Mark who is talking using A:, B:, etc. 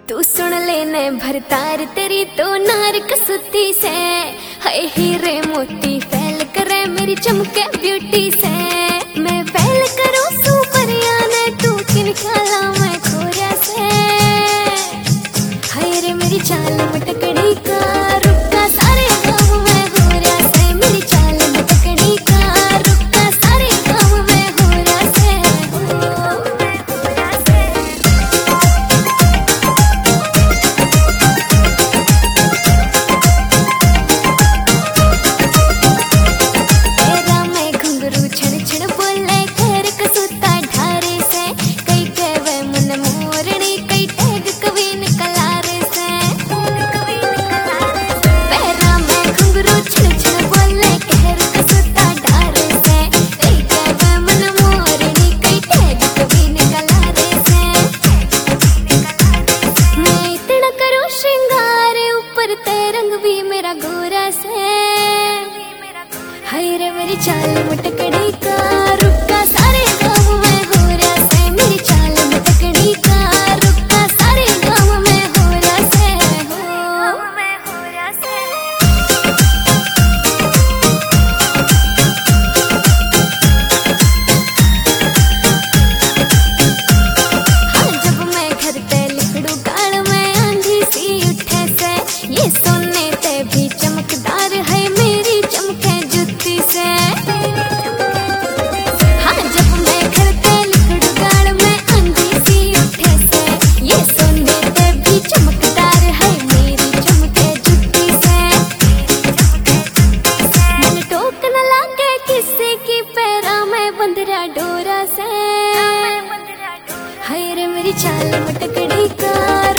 A: तू सुन लेने भरतार तेरी तो नार कसुती से, हाय हीरे मोती फैल करे मेरी चमके ब्यूटी से। मैं फैल करूं सुपर याने तू किन ख्याला मैं खोरा से, हाय रे मेरी चाल मटकड़ी का रुका सारे गाँव में होरा से। मेरी चाल मटकड़ी का रुका सारे गाँव में होरा से। तेरा मैं घुंघरू छण छण बोले खैर कसुता ढारे से, कई कहवे मन मोरनी कई टैग कवीन कलारे से। तेरा मैं घुंघरू छण छण बोले खैर कसुता ढारे से, कई कहवे मन मोरनी कई टैग कवीन कलारे से। मैं इतना करूं श्रृंगार ऊपर ते रंग भी मेरा गोरा से, हाय रे मेरी चाल मटकड़ी का रुका सारे गाँव में होरा से। मेरी चाल मटकड़ी का रुका सारे गाँव में होरा से, हो में होरा से। हाँ जब मैं घर पे लिखड़ू गाड़ में आंधी सी उठे से, ये सोने ते भी चमकदार है मेरी चमके जुत्ती से। हाँ जब मैं घर पे लिखड़ू गाड़ में आंधी सी उठे से, ये सोने ते भी चमकदार है मेरी चमके जुत्ती से। मन टोक न लागे किसी की पैरा में बंदरा डोरा से, हाय रे मेरी चाल मटकड़ी का